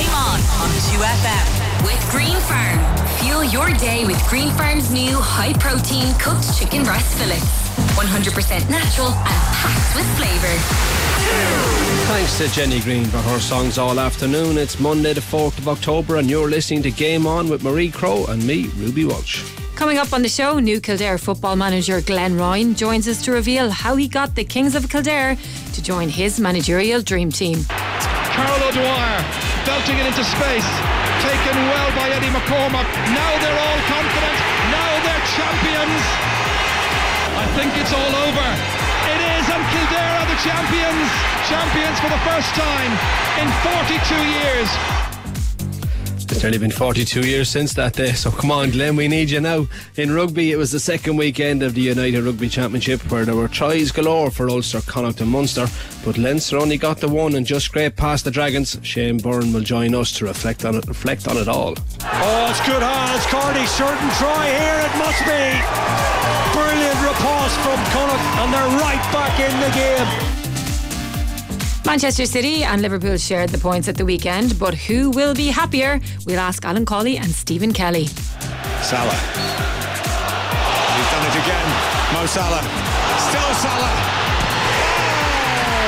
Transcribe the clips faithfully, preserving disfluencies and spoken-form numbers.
Game On on two F M with Green Farm. Fuel your day with Green Farm's new high-protein cooked chicken breast fillets. one hundred percent natural and packed with flavour. Thanks to Jenny Green for her songs all afternoon. It's Monday the fourth of October and you're listening to Game On with Marie Crowe and me, Ruby Walsh. Coming up on the show, new Kildare football manager Glenn Ryan joins us to reveal how he got the Kings of Kildare to join his managerial dream team. Carol O'Dwyer belting it into space, taken well by Eddie McCormack. Now they're all confident, now they're champions. I think it's all over. It is, and Kildare are the champions. Champions for the first time in forty-two years. It's only been forty-two years since that day, so come on Glenn, we need you now. In rugby, it was the second weekend of the United Rugby Championship where there were tries galore for Ulster, Connacht and Munster, but Leinster only got the one and just scraped past the Dragons. Shane Byrne will join us to reflect on it, reflect on it all. Oh, it's good hands, Carney, certain try here it must be. Brilliant riposte from Connacht and they're right back in the game. Manchester City and Liverpool shared the points at the weekend, but who will be happier? We'll ask Alan Cawley and Stephen Kelly. Salah. He's done it again. Mo Salah. Still Salah. Oh!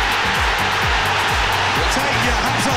Take your hat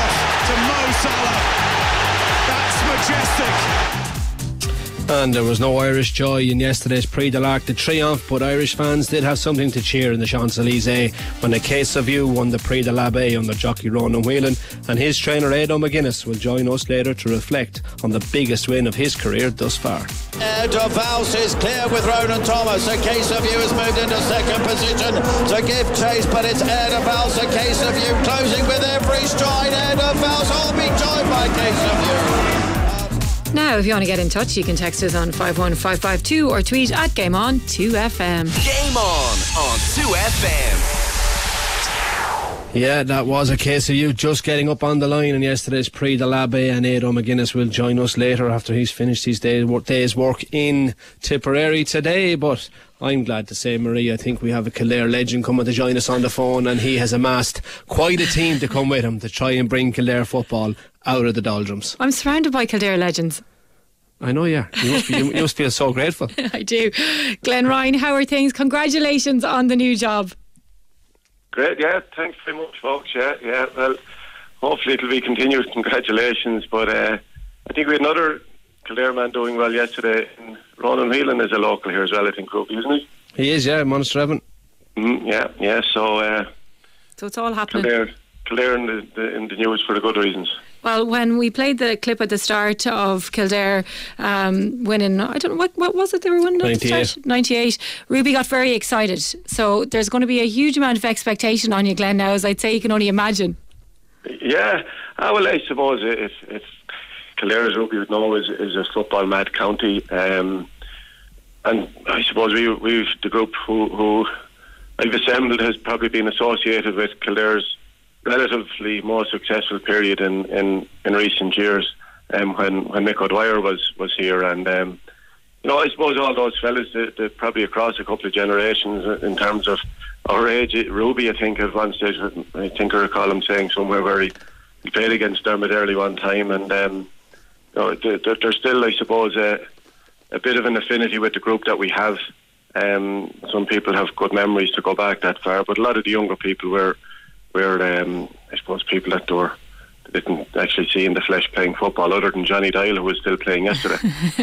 off to Mo Salah. That's majestic. And there was no Irish joy in yesterday's Prix de l'Arc de Triomphe, but Irish fans did have something to cheer in the Champs-Élysées when the Case of You won the Prix de l'Abbé under jockey Ronan Whelan, and his trainer Edo McGuinness will join us later to reflect on the biggest win of his career thus far. Edo Valls is clear with Ronan Thomas. The Case of You has moved into second position to give chase, but it's Edo Valls, the Case of You closing with every stride. Edo Valls all be joined by Case of You. Now, if you want to get in touch, you can text us on five one five five two or tweet at Game On two F M. Game On on two F M. Yeah, that was a case of you just getting up on the line in yesterday's Prix de l'Abbé, and Edo McGuinness will join us later after he's finished his day, day's work in Tipperary today. But I'm glad to say, Marie, I think we have a Kildare legend coming to join us on the phone, and he has amassed quite a team to come with him to try and bring Kildare football out of the doldrums. I'm surrounded by Kildare legends. I know, yeah. You must, be, you, you must feel so grateful. I do. Glenn Ryan, how are things? Congratulations on the new job. Great, yeah. Thanks very much, folks. Yeah, yeah. Well, hopefully it'll be continued. Congratulations. But uh, I think we had another Kildare man doing well yesterday. And Ronan Whelan is a local here as well, I think, Ruby, isn't he? He is, yeah. Munster Evan. Mm, yeah, yeah. So, uh, so it's all happening. Kildare, Kildare in the, the, in the news for the good reasons. Well, when we played the clip at the start of Kildare um, winning, I don't know, what, what was it they were winning at the start? ninety-eight. Ruby got very excited. So there's going to be a huge amount of expectation on you, Glenn, now, as I'd say you can only imagine. Yeah. Ah, well, I suppose if, if Kildare, as Ruby would know, is, is a football-mad county. Um, and I suppose we, we've, the group who, who I've assembled has probably been associated with Kildare's relatively more successful period in, in, in recent years, um, when when Mick O'Dwyer was, was here, and um, you know, I suppose all those fellas, they, they probably across a couple of generations in terms of our age. Ruby, I think at one stage, I think I recall him saying somewhere where he, he played against Dermot Early one time, and um, you know, there, there's still, I suppose, a, a bit of an affinity with the group that we have. Um, some people have good memories to go back that far, but a lot of the younger people were. We're, um, I suppose, people that were didn't actually see in the flesh playing football, other than Johnny Dial, who was still playing yesterday.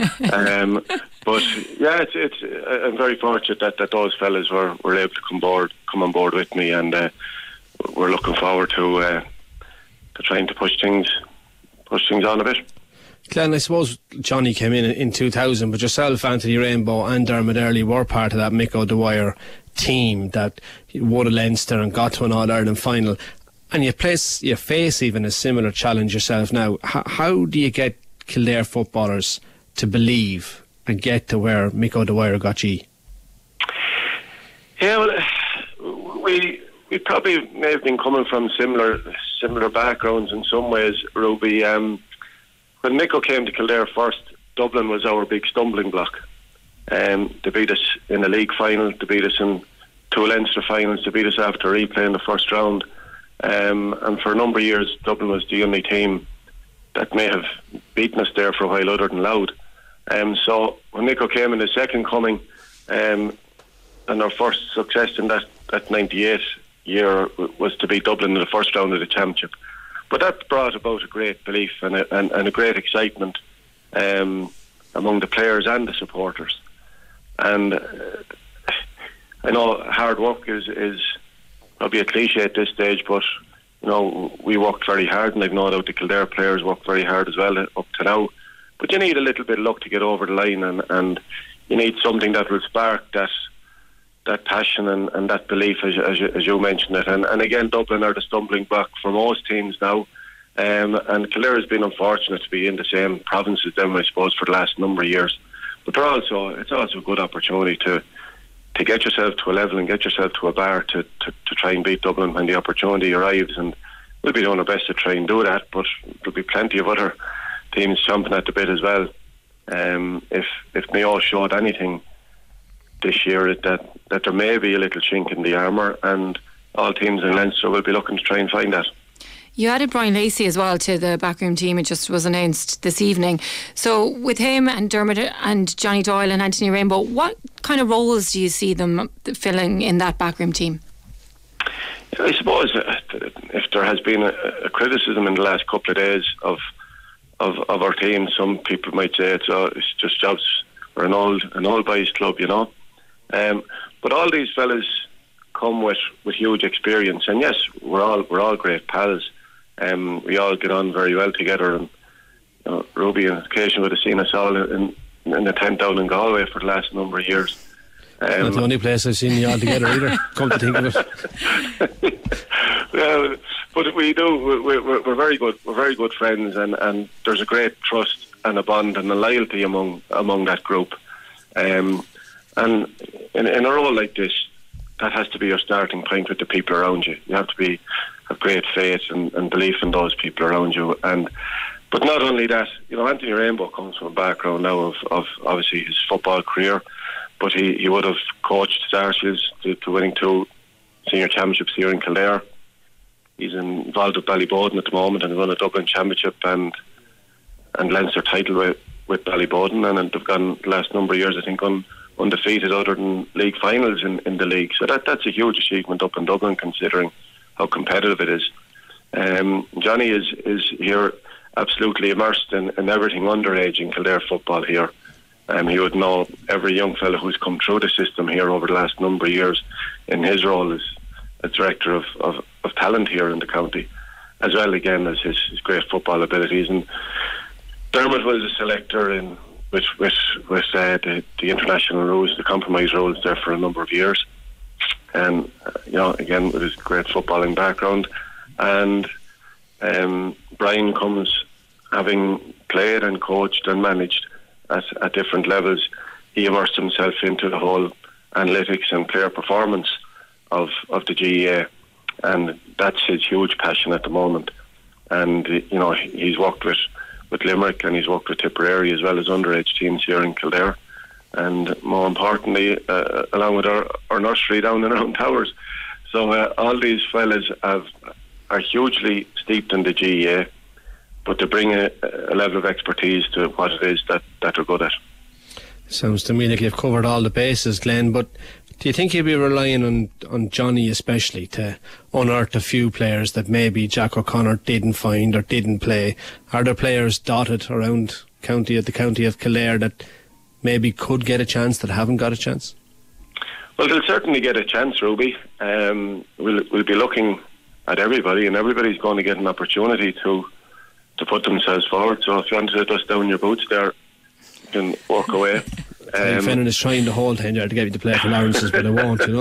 um, but yeah, it's, it's. I'm very fortunate that, that those fellas were, were able to come board, come on board with me, and uh, we're looking forward to uh, to trying to push things, push things on a bit. Glenn, I suppose Johnny came in in two thousand, but yourself, Anthony Rainbow and Dermot Early were part of that Mick O'Dwyer team that won a Leinster and got to an All-Ireland final, and you place you face even a similar challenge yourself now. How, how do you get Kildare footballers to believe and get to where Mick O'Dwyer got you? Yeah, well, we we probably may have been coming from similar similar backgrounds in some ways, Ruby. Um, when Mick came to Kildare first, Dublin was our big stumbling block. Um, they beat us in a league final, they beat us in two Leinster finals, they beat us after replay in the first round, um, and for a number of years Dublin was the only team that may have beaten us there for a while other than Louth. Um, so when Nico came in the second coming, um, and our first success in that, that ninety-eight year was to beat Dublin in the first round of the championship. But that brought about a great belief and a, and, and a great excitement um, among the players and the supporters. And uh, I know hard work is, is probably a cliche at this stage, but you know, we worked very hard, and I've no doubt the Kildare players worked very hard as well up to now. But you need a little bit of luck to get over the line, and, and you need something that will spark that that passion and, and that belief, as, as, you, as you mentioned it. And, and again, Dublin are the stumbling block for most teams now. Um, and Kildare has been unfortunate to be in the same province as them, I suppose, for the last number of years. But they're also, it's also a good opportunity to to get yourself to a level and get yourself to a bar to, to, to try and beat Dublin when the opportunity arrives. And we'll be doing our best to try and do that, but there'll be plenty of other teams chomping at the bit as well. Um, if if Mayo showed anything this year, that that there may be a little chink in the armour, and all teams in Leinster will be looking to try and find that. You added Brian Lacey as well to the backroom team. It just was announced this evening. So with him and Dermot and Johnny Doyle and Anthony Rainbow, what kind of roles do you see them filling in that backroom team? I suppose if there has been a, a criticism in the last couple of days of of, of our team, some people might say it's, uh, it's just jobs for an old an old boys club, you know. Um, but all these fellas come with, with huge experience, and yes, we're all we're all great pals. Um, we all get on very well together, and you know, Ruby on occasion would have seen us all in, in the tent down in Galway for the last number of years. Um, Not the only place I've seen you all together either, come to think of it. Well, but we do, we're, we're, we're very good we're very good friends, and, and there's a great trust and a bond and a loyalty among among that group. Um, and in, in a role like this, that has to be your starting point with the people around you. You have to be have great faith and, and belief in those people around you. And but not only that, you know, Anthony Rainbow comes from a background now of, of obviously his football career, but he, he would have coached Starshiels to, to winning two senior championships here in Kildare. He's involved with Ballyboden at the moment and won a Dublin championship and and Leinster title with, with Ballyboden, and they've gone the last number of years, I think, un, undefeated other than league finals in, in the league. So that that's a huge achievement up in Dublin, considering how competitive it is. Um, Johnny is, is here absolutely immersed in, in everything underage in Kildare football here. Um, he would know every young fellow who's come through the system here over the last number of years in his role as a director of, of, of talent here in the county, as well again as his, his great football abilities. And Dermot was a selector in with with, with uh, the, the international rules, the compromise rules there for a number of years. And uh, you know, again with his great footballing background, and um, Brian comes having played and coached and managed at, at different levels. He immersed himself into the whole analytics and player performance of of the G E A, and that's his huge passion at the moment. And you know, he's worked with with Limerick and he's worked with Tipperary as well as underage teams here in Kildare. And more importantly, uh, along with our, our nursery down in around Towers. So uh, all these fellas have, are hugely steeped in the G E A, but they bring a, a level of expertise to what it is that, that they're good at. Sounds to me like you've covered all the bases, Glenn, but do you think you'll be relying on, on Johnny especially to unearth a few players that maybe Jack O'Connor didn't find or didn't play? Are there players dotted around county at the county of Kildare that maybe could get a chance that haven't got a chance? Well, they'll certainly get a chance, Ruby. Um, we'll, we'll be looking at everybody, and everybody's going to get an opportunity to to put themselves forward. So if you want to dust down your boots there, you can walk away. Um, Fennon is trying the whole thing there to get you to play for Lawrence's, but I won't, you know.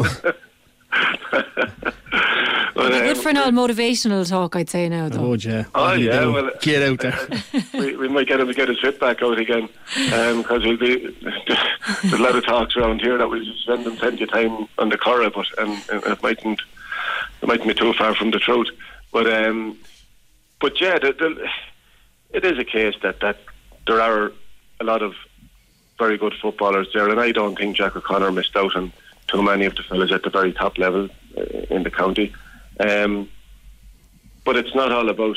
Well, um, good for an all motivational talk, I'd say now, though. Oh, yeah. Oh, yeah. Do? Well, get out there. Uh, we, we might get him to get his fit back out again, because um, we'll be there's a lot of talks around here that we'll spend them plenty of time on the Curra, but and, and it mightn't it mightn't be too far from the truth. But um, but yeah, the, the, it is a case that, that there are a lot of very good footballers there, and I don't think Jack O'Connor missed out on too many of the fellas at the very top level uh, in the county. Um, but it's not all about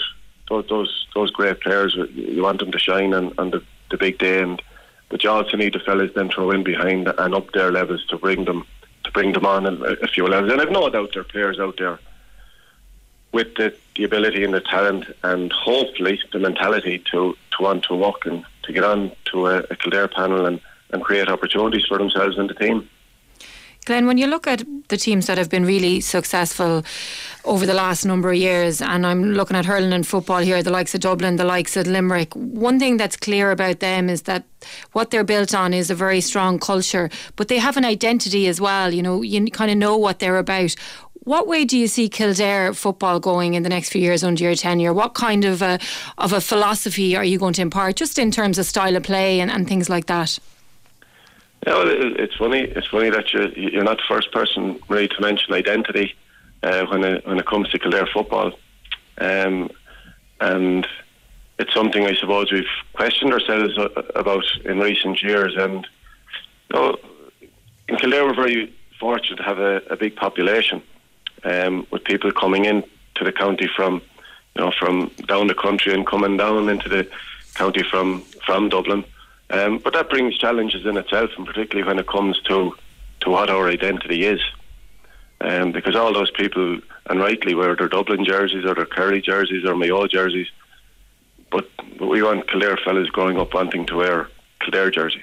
those those, those great players, you want them to shine on, on the, the big day, and but you also need the fellas then throw in behind and up their levels to bring them to bring them on a, a few levels. And I've no doubt there are players out there with the, the ability and the talent and hopefully the mentality to, to want to work and to get on to a, a Kildare panel and, and create opportunities for themselves and the team. Glenn, when you look at the teams that have been really successful over the last number of years, and I'm looking at hurling and football here, the likes of Dublin, the likes of Limerick, one thing that's clear about them is that what they're built on is a very strong culture, but they have an identity as well. You know, you kind of know what they're about. What way do you see Kildare football going in the next few years under your tenure? What kind of a, of a philosophy are you going to impart, just in terms of style of play and, and things like that? Yeah, well, it's funny. It's funny that you, you're not the first person really to mention identity uh, when it when it comes to Kildare football, um, and it's something I suppose we've questioned ourselves about in recent years. And you know, in Kildare, we're very fortunate to have a, a big population, um, with people coming in to the county from, you know, from down the country and coming down into the county from from Dublin. Um, but that brings challenges in itself, and particularly when it comes to, to what our identity is. Um, because all those people, and rightly, wear their Dublin jerseys or their Kerry jerseys or Mayo jerseys, but, but we want Kildare fellas growing up wanting to wear Kildare jerseys.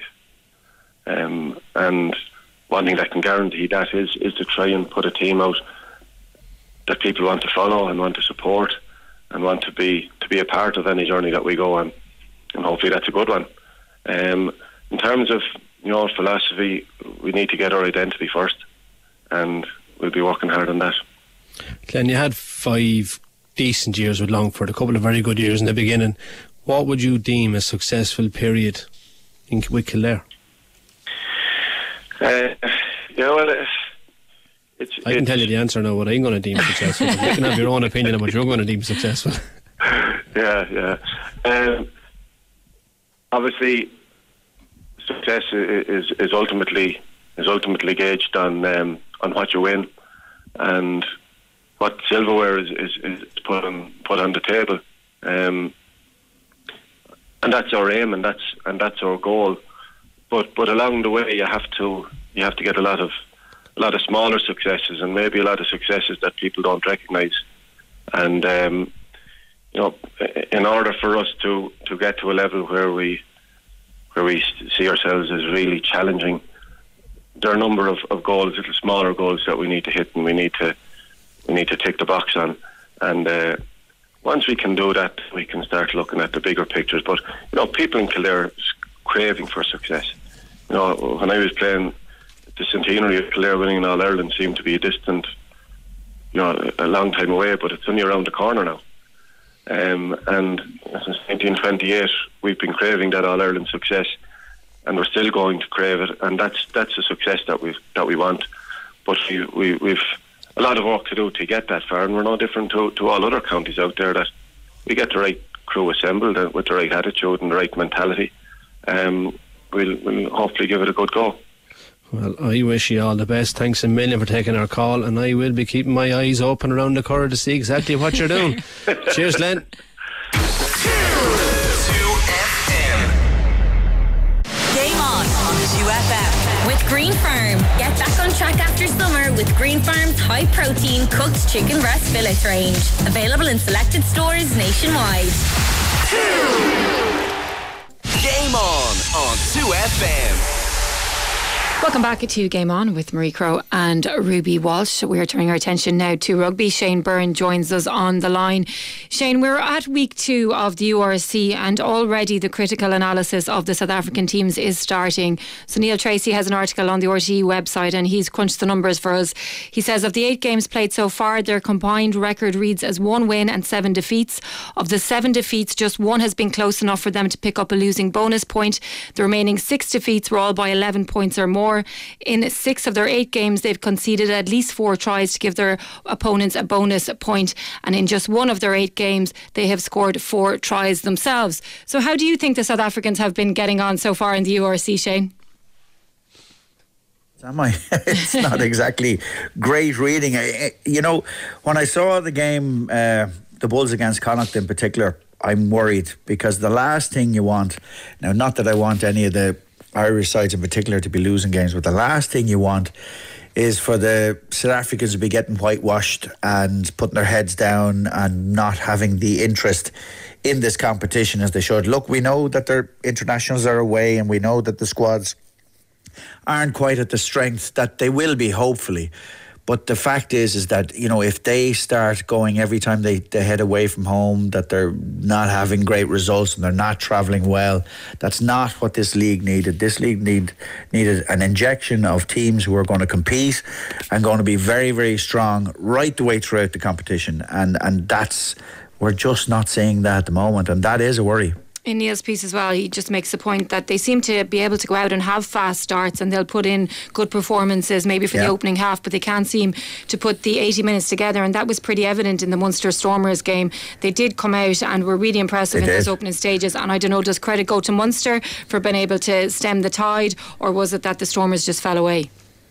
Um, and one thing that can guarantee that is, is to try and put a team out that people want to follow and want to support and want to be to be a part of any journey that we go on. And hopefully that's a good one. Um, in terms of, you know, philosophy, we need to get our identity first, and we'll be working hard on that. Glenn, you had five decent years with Longford, a couple of very good years in the beginning. What would you deem a successful period in, with Kildare? Uh, yeah, well, it's, it's I can it's, tell you the answer now, what I'm going to deem successful. You can have your own opinion on what you're going to deem successful. Yeah, yeah. Um, obviously, success is is ultimately is ultimately gauged on um, on what you win and what silverware is, is, is put on put on the table, um, and that's our aim and that's and that's our goal. But but along the way, you have to you have to get a lot of a lot of smaller successes and maybe a lot of successes that people don't recognise. And um, you know, in order for us to, to get to a level where we where we see ourselves as really challenging, there are a number of, of goals, little smaller goals that we need to hit and we need to we need to tick the box on. And uh, once we can do that, we can start looking at the bigger pictures. But you know, people in Kildare are craving for success. You know, when I was playing, the centenary of Kildare winning in All Ireland seemed to be a distant, you know, a long time away, but it's only around the corner now. Um, and since nineteen twenty-eight, we've been craving that All Ireland success, and we're still going to crave it. And that's that's a success that we that we want. But we, we we've a lot of work to do to get that far, and we're no different to, to all other counties out there. That we get the right crew assembled with the right attitude and the right mentality. Um, we'll, we'll hopefully give it a good go. Well, I wish you all the best. Thanks a million for taking our call, and I will be keeping my eyes open around the corner to see exactly what you're doing. Cheers, Glenn. two F M. Game on on two F M with Green Farm. Get back on track after summer with Green Farm's high protein cooked chicken breast fillet range. Available in selected stores nationwide. Game on on two F M. Welcome back to Game On with Marie Crowe and Ruby Walsh. We are turning our attention now to rugby. Shane Byrne joins us on the line. Shane, we're at week two of the U R C and already the critical analysis of the South African teams is starting. So Neil Tracy has an article on the R T E website and he's crunched the numbers for us. He says of the eight games played so far, their combined record reads as one win and seven defeats. Of the seven defeats, just one has been close enough for them to pick up a losing bonus point. The remaining six defeats were all by eleven points or more. In six of their eight games, they've conceded at least four tries to give their opponents a bonus point. And in just one of their eight games, they have scored four tries themselves. So how do you think the South Africans have been getting on so far in the U R C, Shane? Am I? It's not exactly great reading. I, you know, when I saw the game uh, the Bulls against Connacht in particular, I'm worried, because the last thing you want, now not that I want any of the Irish sides in particular to be losing games, but the last thing you want is for the South Africans to be getting whitewashed and putting their heads down and not having the interest in this competition as they should. Look, we know that their internationals are away, and we know that the squads aren't quite at the strength that they will be, hopefully. But the fact is, is that, you know, if they start going every time they, they head away from home, that they're not having great results and they're not travelling well, that's not what this league needed. This league need, needed an injection of teams who are going to compete and going to be very, very strong right the way throughout the competition. And, and that's, we're just not seeing that at the moment. And that is a worry. In Neil's piece as well, he just makes the point that they seem to be able to go out and have fast starts, and they'll put in good performances maybe for yeah. the opening half, but they can't seem to put the eighty minutes together, and that was pretty evident in the Munster Stormers game. They did come out and were really impressive they in did. those opening stages, and I don't know, does credit go to Munster for being able to stem the tide, or was it that the Stormers just fell away?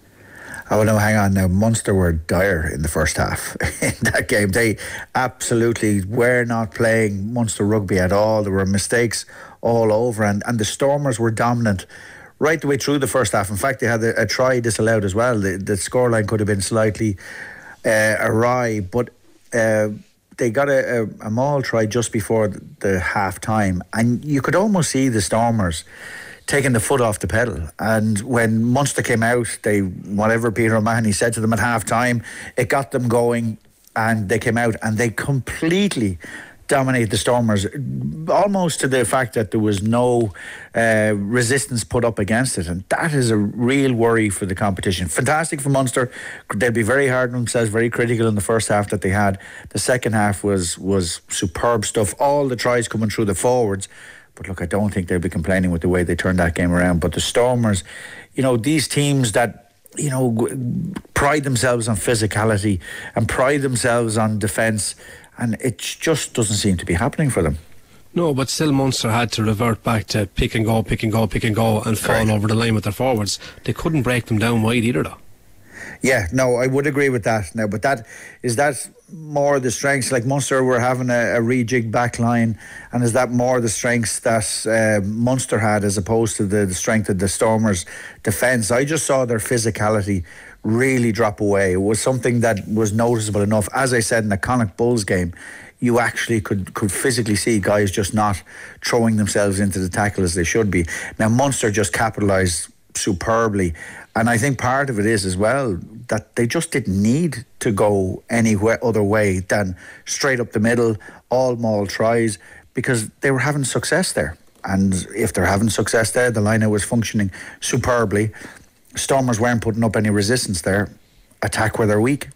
Oh no, hang on now. Munster were dire in the first half in that game. They absolutely were not playing Munster rugby at all. There were mistakes all over, and, and the Stormers were dominant right the way through the first half. In fact, they had a, a try disallowed as well. The, the scoreline could have been slightly uh, awry, but uh, they got a, a, a maul try just before the, the half time, and you could almost see the Stormers taking the foot off the pedal. And when Munster came out, they, whatever Peter O'Mahony said to them at half time, it got them going, and they came out and they completely dominated the Stormers, almost to the fact that there was no uh, resistance put up against it. And that is a real worry for the competition. Fantastic for Munster. They'll be very hard on themselves, very critical in the first half that they had. The second half was was superb stuff. All the tries coming through the forwards. But look, I don't think they'll be complaining with the way they turned that game around. But the Stormers, you know, these teams that, you know, pride themselves on physicality and pride themselves on defence, and it just doesn't seem to be happening for them. No, but still Munster had to revert back to pick and go, pick and go, pick and go, and fall Correct. over the line with their forwards. They couldn't break them down wide either, though. Yeah, no, I would agree with that now, but that is that more the strengths, like Munster were having a, a rejigged back line, and is that more the strengths that uh, Munster had as opposed to the, the strength of the Stormers' defence? I just saw their physicality really drop away. It was something that was noticeable enough. As I said in the Connacht Bulls game, you actually could, could physically see guys just not throwing themselves into the tackle as they should be. Now Munster just capitalised superbly, and I think part of it is as well that they just didn't need to go any other way than straight up the middle, all maul tries, because they were having success there. And if they're having success there, the line was functioning superbly. Stormers weren't putting up any resistance there. Attack where they're weak.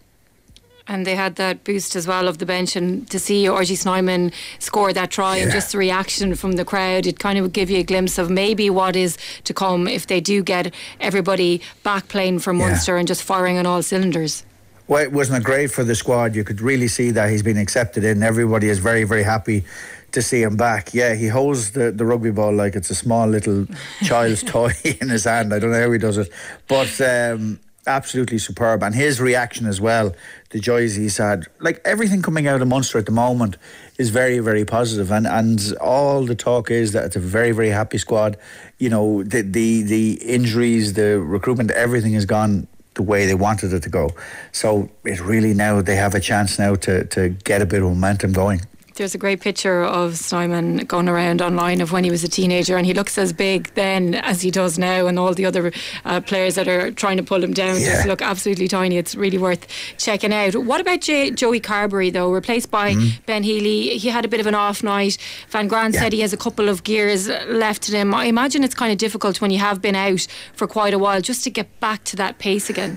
And they had that boost as well of the bench, and to see R G Snyman score that try yeah. and just the reaction from the crowd, it kind of would give you a glimpse of maybe what is to come if they do get everybody back playing for Munster yeah. and just firing on all cylinders. Well, wasn't it great for the squad? You could really see that he's been accepted in. Everybody is very, very happy to see him back. Yeah, he holds the, the rugby ball like it's a small little child's toy in his hand. I don't know how he does it, but um, absolutely superb. And his reaction as well, the joys he's had, like everything coming out of Munster at the moment is very, very positive, and, and all the talk is that it's a very, very happy squad. You know, the, the, the injuries, the recruitment, everything has gone the way they wanted it to go. So it really now, they have a chance now to, to get a bit of momentum going. There's a great picture of Snyman going around online of when he was a teenager, and he looks as big then as he does now, and all the other uh, players that are trying to pull him down yeah. just look absolutely tiny. It's really worth checking out. What about J- Joey Carberry though, replaced by mm. Ben Healy? He had a bit of an off night. Van Grant yeah. said he has a couple of gears left in him. I imagine it's kind of difficult when you have been out for quite a while just to get back to that pace again.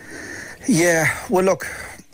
Yeah, well look,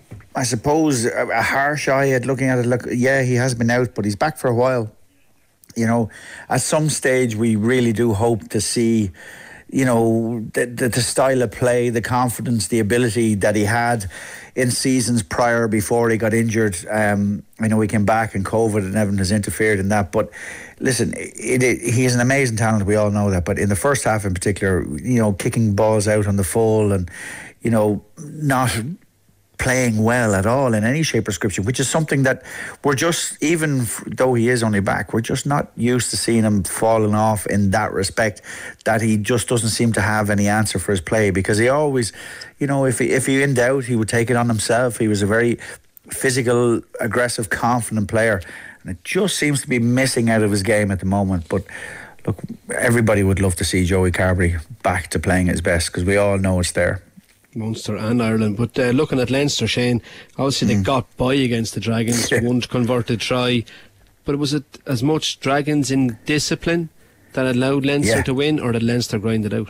I suppose a, a harsh eye at looking at it, look, yeah, he has been out, but he's back for a while. You know, at some stage we really do hope to see, you know, the, the, the style of play, the confidence, the ability that he had in seasons prior before he got injured. Um, I know he came back and COVID and everything has interfered in that, but listen, it, it, he is an amazing talent, we all know that, but in the first half in particular, you know, kicking balls out on the full and, you know, not playing well at all in any shape or description, which is something that we're just, even though he is only back, we're just not used to seeing him falling off in that respect, that he just doesn't seem to have any answer for his play, because he always, you know, if he, if he in doubt, he would take it on himself. He was a very physical, aggressive, confident player, and it just seems to be missing out of his game at the moment. But look, everybody would love to see Joey Carbery back to playing his best, because we all know it's there. Munster and Ireland. But uh, looking at Leinster, Shane, obviously mm. they got by against the Dragons, one converted try, but was it as much Dragons in discipline that allowed Leinster yeah. to win, or did Leinster grind it out?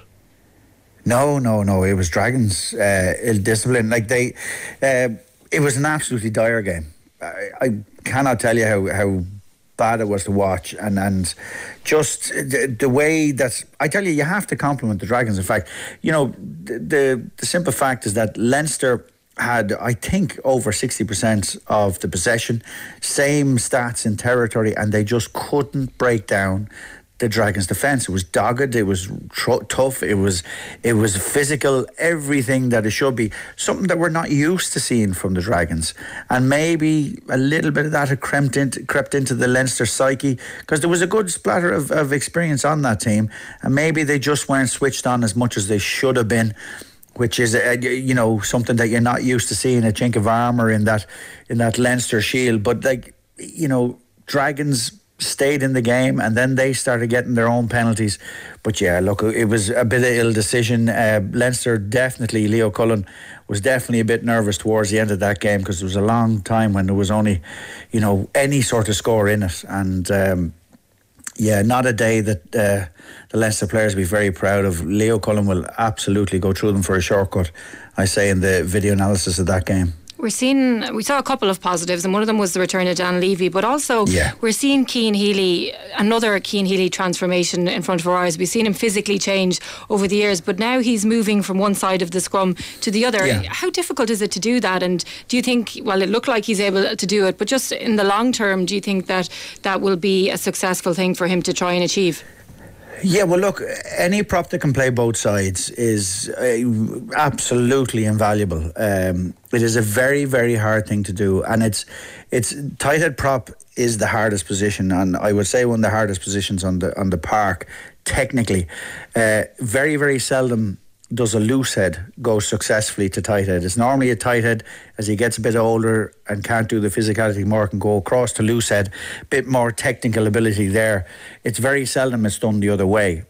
No, no, no, it was Dragons uh, ill discipline. Like they, uh, it was an absolutely dire game. I, I cannot tell you how, how bad it was to watch, and and just the, the way that, I tell you, you have to compliment the Dragons. In fact, you know, the the, the simple fact is that Leinster had, I think, over sixty percent of the possession, same stats in territory, and they just couldn't break down the Dragons' defence. It was dogged, it was tr- tough, it was it was physical, everything that it should be. Something that we're not used to seeing from the Dragons. And maybe a little bit of that had crept into, crept into the Leinster psyche, because there was a good splatter of, of experience on that team, and maybe they just weren't switched on as much as they should have been, which is uh, you know, something that you're not used to seeing, a chink of armour in that in that Leinster shield. But like, you know, Dragons stayed in the game, and then they started getting their own penalties. But yeah, look, it was a bit of ill decision. uh, Leinster definitely, Leo Cullen was definitely a bit nervous towards the end of that game, because there was a long time when there was only, you know, any sort of score in it. And um, yeah, not a day that uh, the Leinster players will be very proud of. Leo Cullen will absolutely go through them for a shortcut, I say, in the video analysis of that game. We're seeing, we saw a couple of positives, and one of them was the return of Dan Levy, but also yeah. we're seeing Cian Healy, another Cian Healy transformation in front of our eyes. We've seen him physically change over the years, but now he's moving from one side of the scrum to the other. Yeah. How difficult is it to do that? And do you think, well, it looked like he's able to do it, but just in the long term, do you think that that will be a successful thing for him to try and achieve? Yeah, well, look, any prop that can play both sides is uh, absolutely invaluable. Um, it is a very, very hard thing to do, and it's it's tight head prop is the hardest position, and I would say one of the hardest positions on the on the park technically. Uh, very, very seldom does a loose head go successfully to tight head. It's normally a tight head, as he gets a bit older and can't do the physicality more, can go across to loose head, bit more technical ability there. It's very seldom it's done the other way.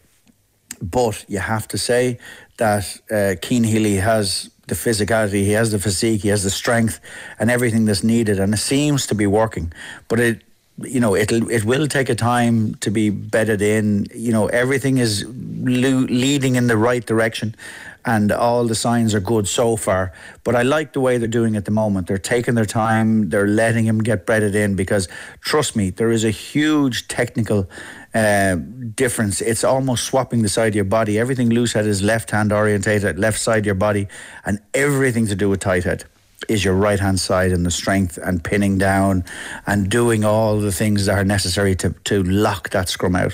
But you have to say that uh, Cian Healy has the physicality, he has the physique, he has the strength and everything that's needed, and it seems to be working. But it you know, it'll it will take a time to be bedded in. You know, everything is lo- leading in the right direction, and all the signs are good so far. But I like the way they're doing it at the moment. They're taking their time. They're letting him get bedded in, because trust me, there is a huge technical uh, difference. It's almost swapping the side of your body. Everything loose head is left hand orientated, left side of your body, and everything to do with tight head is your right hand side, and the strength and pinning down and doing all the things that are necessary to, to lock that scrum out.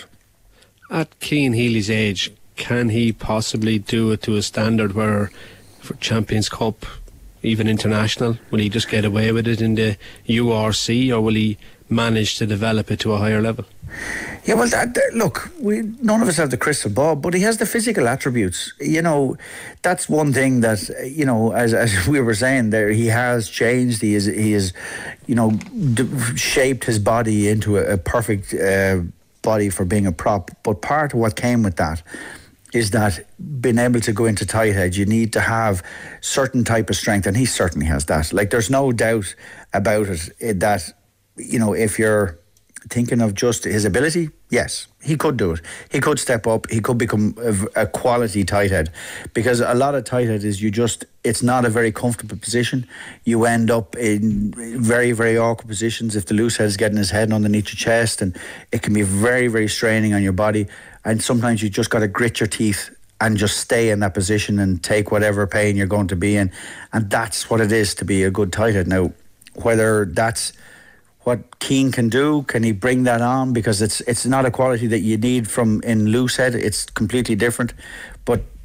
At Cian Healy's age, can he possibly do it to a standard where, for Champions Cup, even international, will he just get away with it in the U R C, or will he manage to develop it to a higher level? Yeah, well, that, that, look, we none of us have the crystal ball, but he has the physical attributes. You know, that's one thing that, you know, as as we were saying there, he has changed. He is, he is, you know, d- shaped his body into a, a perfect uh, body for being a prop. But part of what came with that is that being able to go into tight head, you need to have certain type of strength, and he certainly has that. Like, there's no doubt about it that, you know, if you're thinking of just his ability, yes, he could do it. He could step up. He could become a, a quality tight head, because a lot of tight head is you just, it's not a very comfortable position. You end up in very, very awkward positions if the loose head is getting his head underneath your chest, and it can be very, very straining on your body. And sometimes you just got to grit your teeth and just stay in that position and take whatever pain you're going to be in. And that's what it is to be a good tight head. Now, whether that's what Cian can do, can he bring that on? Because it's it's not a quality that you need from in loose head. It's completely different. But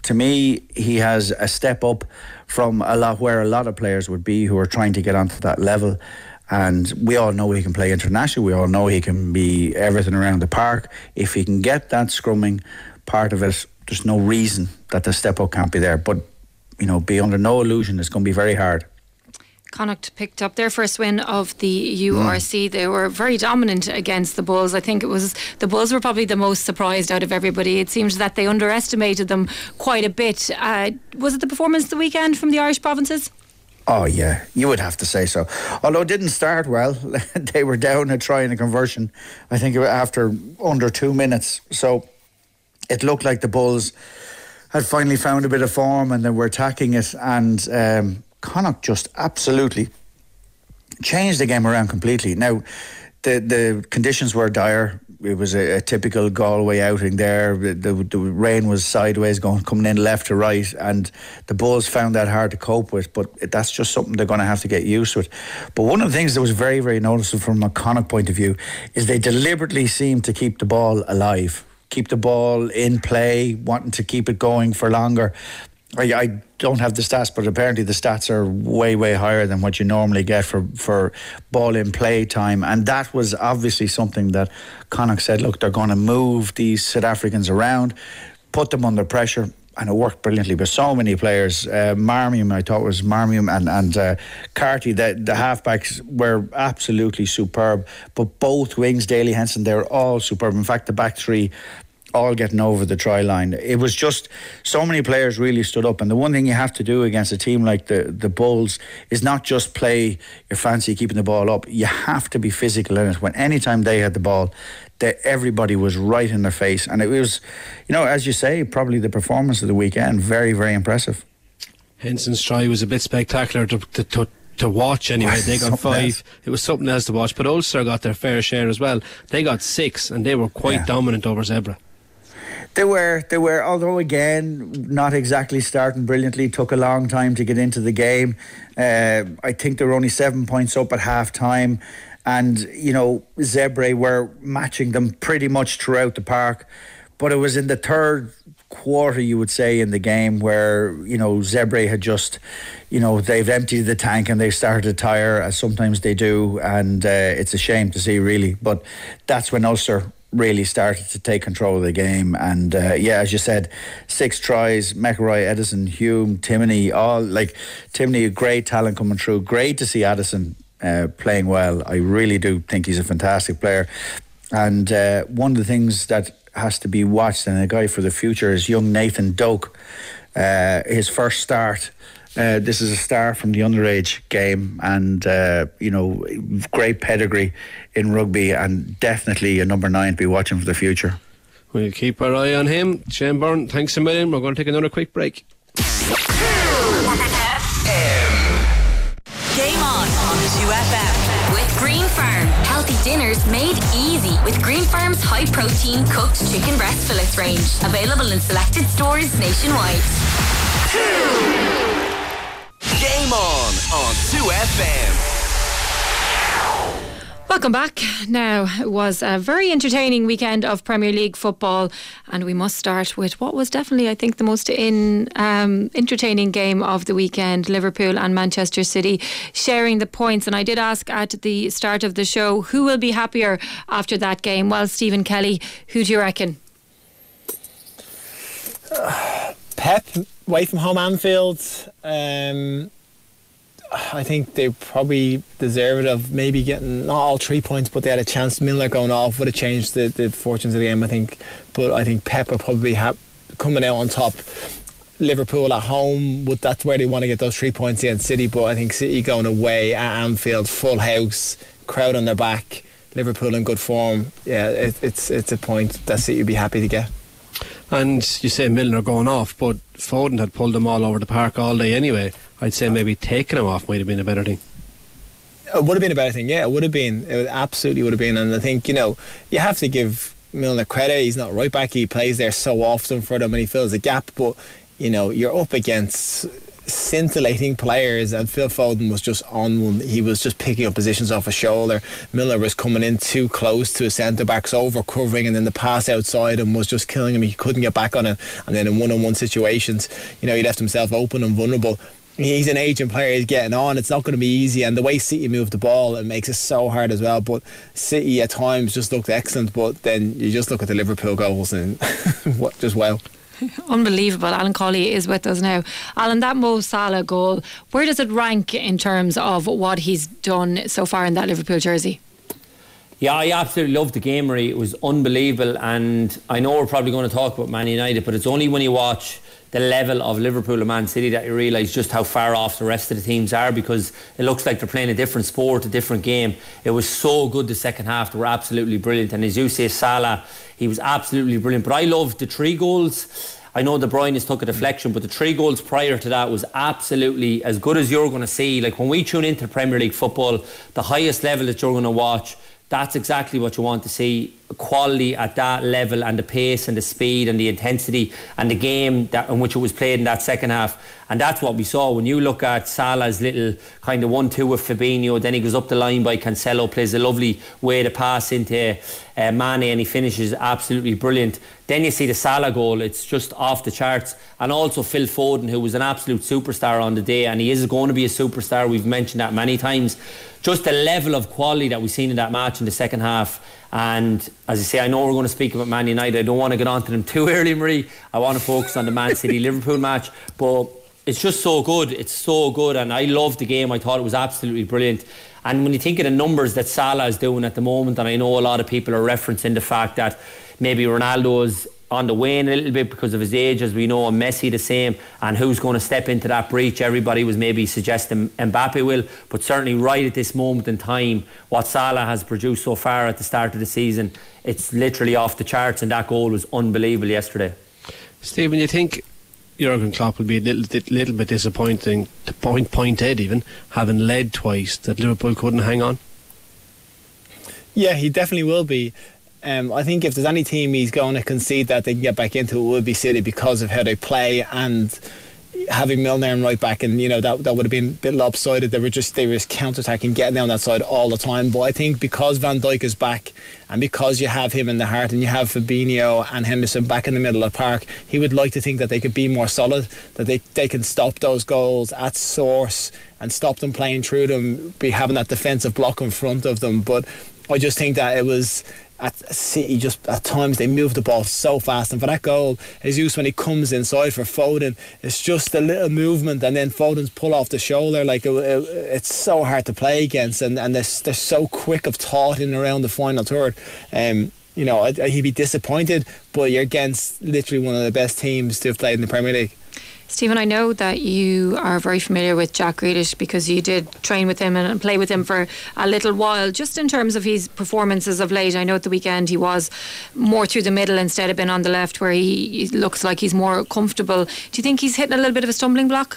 to me, he has a step up from a lot where a lot of players would be who are trying to get onto that level. And we all know he can play international. We all know he can be everything around the park. If he can get that scrumming part of it, there's no reason that the step up can't be there. But, you know, be under no illusion, it's going to be very hard. Connacht picked up their first win of the U R C. Mm. They were very dominant against the Bulls. I think it was the Bulls were probably the most surprised out of everybody. It seems that they underestimated them quite a bit. Uh, was it the performance the weekend from the Irish provinces? Oh yeah, you would have to say so. Although it didn't start well. They were down a try and a conversion, I think, after under two minutes. So it looked like the Bulls had finally found a bit of form and they were attacking it, and um, Connacht just absolutely changed the game around completely. Now, the the conditions were dire. It was a, a typical Galway outing there. The, the, the rain was sideways, going coming in left to right, and the Bulls found that hard to cope with. But that's just something they're going to have to get used to it. But one of the things that was very, very noticeable from a Connacht point of view is they deliberately seemed to keep the ball alive, keep the ball in play, wanting to keep it going for longer. I, I don't have the stats, but apparently the stats are way, way higher than what you normally get for, for ball in play time. And that was obviously something that Connacht said, look, they're going to move these South Africans around, put them under pressure, and it worked brilliantly. But so many players, uh, Marmion, I thought it was Marmion and, and uh, Carty, the, the halfbacks were absolutely superb. But both wings, Daly Henson, they're all superb. In fact, the back three, all getting over the try line. It was just so many players really stood up, and the one thing you have to do against a team like the the Bulls is not just play your fancy keeping the ball up. You have to be physical in it. When anytime they had the ball, they, everybody was right in their face, and it was, you know, as you say, probably the performance of the weekend, very, very impressive. Henson's try was a bit spectacular to, to, to to watch anyway. They got five. Else. It was something else to watch. But Ulster got their fair share as well. They got six, and they were quite yeah. dominant over Zebra. They were, they were, although again, not exactly starting brilliantly, took a long time to get into the game. Uh, I think they were only seven points up at half time. And, you know, Zebre were matching them pretty much throughout the park. But it was in the third quarter, you would say, in the game where, you know, Zebre had just, you know, they've emptied the tank and they started to tire, as sometimes they do. And uh, it's a shame to see, really. But that's when Ulster really started to take control of the game. And uh, yeah, as you said, six tries, McElroy, Edison, Hume, Timoney, all like Timoney, great talent coming through. Great to see Addison uh, playing well. I really do think he's a fantastic player. And uh, one of the things that has to be watched, and a guy for the future, is young Nathan Doak. Uh, his first start. Uh, this is a star from the underage game, and uh, you know, great pedigree in rugby, and definitely a number nine to be watching for the future. We'll keep our eye on him. Shane Byrne, thanks a million. We're going to take another quick break. Game on on two F M with Green Farm. Healthy dinners made easy with Green Farm's high protein cooked chicken breast fillets range. Available in selected stores nationwide. Game on on two F M. Welcome back. Now, it was a very entertaining weekend of Premier League football, and we must start with what was definitely, I think, the most in, um, entertaining game of the weekend. Liverpool and Manchester City sharing the points, and I did ask at the start of the show who will be happier after that game. Well, Stephen Kelly, who do you reckon? Uh, Pep, away from home Anfield. Um, I think they probably deserved of maybe getting not all three points, but they had a chance. Milner going off would have changed the, the fortunes of the game, I think. But I think Pep will probably have coming out on top. Liverpool at home, would that's where they want to get those three points against City. But I think City going away at Anfield, full house, crowd on their back, Liverpool in good form. Yeah, it, it's it's a point that City would be happy to get. And you say Milner going off, but Foden had pulled them all over the park all day anyway. I'd say maybe taking him off might have been a better thing. It would have been a better thing, yeah, it would have been. It absolutely would have been. And I think, you know, you have to give Milner credit. He's not right back. He plays there so often for them and he fills a gap. But, you know, you're up against scintillating players, and Phil Foden was just on one. He was just picking up positions off his shoulder. Milner was coming in too close to his centre backs, over covering, and then the pass outside him was just killing him. He couldn't get back on it, and then in one-on-one situations, you know, he left himself open and vulnerable. He's an aging player, he's getting on. It's not going to be easy, and the way City move the ball, it makes it so hard as well. But City at times just looked excellent, but then you just look at the Liverpool goals and what, just wow. Unbelievable. Alan Colley is with us now. Alan, that Mo Salah goal, where does it rank in terms of what he's done so far in that Liverpool jersey? Yeah, I absolutely loved the game, Marie. It was unbelievable, and I know we're probably going to talk about Man United, but it's only when you watch the level of Liverpool and Man City that you realise just how far off the rest of the teams are, because it looks like they're playing a different sport, a different game. It was so good the second half. They were absolutely brilliant, and as you say, Salah, he was absolutely brilliant. But I loved the three goals. I know De Bruyne has took a deflection, but the three goals prior to that was absolutely as good as you're going to see. Like when we tune into Premier League football, the highest level that you're going to watch, that's exactly what you want to see. Quality at that level, and the pace and the speed and the intensity and the game that in which it was played in that second half. And that's what we saw. When you look at Salah's little kind of one two with Fabinho, then he goes up the line by Cancelo, plays a lovely way to pass into uh, Mane, and he finishes absolutely brilliant. Then you see the Salah goal, it's just off the charts. And also Phil Foden, who was an absolute superstar on the day, and he is going to be a superstar, we've mentioned that many times. Just the level of quality that we've seen in that match in the second half. And as I say, I know we're going to speak about Man United. I don't want to get on to them too early, Marie. I want to focus on the Man City Liverpool match, but it's just so good. It's so good, and I loved the game. I thought it was absolutely brilliant. And when you think of the numbers that Salah is doing at the moment, and I know a lot of people are referencing the fact that maybe Ronaldo's on the wane a little bit because of his age, as we know, and Messi the same, and who's going to step into that breach. Everybody was maybe suggesting Mbappe will, but certainly right at this moment in time, what Salah has produced so far at the start of the season, it's literally off the charts, and that goal was unbelievable yesterday. Stephen, you think Jurgen Klopp will be a little, little bit disappointing, to point, pointed even, having led twice, that Liverpool couldn't hang on? Yeah, he definitely will be. Um, I think if there's any team he's going to concede that they can get back into, it would be City, because of how they play, and having Milner and right back, and you know that that would have been a bit lopsided. They were just they were just counter-attacking, getting down that side all the time. But I think because Van Dijk is back, and because you have him in the heart, and you have Fabinho and Henderson back in the middle of the park, he would like to think that they could be more solid, that they they can stop those goals at source and stop them playing through them, be having that defensive block in front of them. But I just think that it was, at City, just at times they move the ball so fast, and for that goal, Jesus, when he comes inside for Foden, it's just a little movement, and then Foden's pull off the shoulder. Like it, it, it's so hard to play against, and, and they're, they're so quick of thought in around the final third. Um, you know, I, I, he'd be disappointed, but you're against literally one of the best teams to have played in the Premier League. Stephen, I know that you are very familiar with Jack Grealish because you did train with him and play with him for a little while. Just in terms of his performances of late, I know at the weekend he was more through the middle instead of being on the left, where he, he looks like he's more comfortable. Do you think he's hitting a little bit of a stumbling block?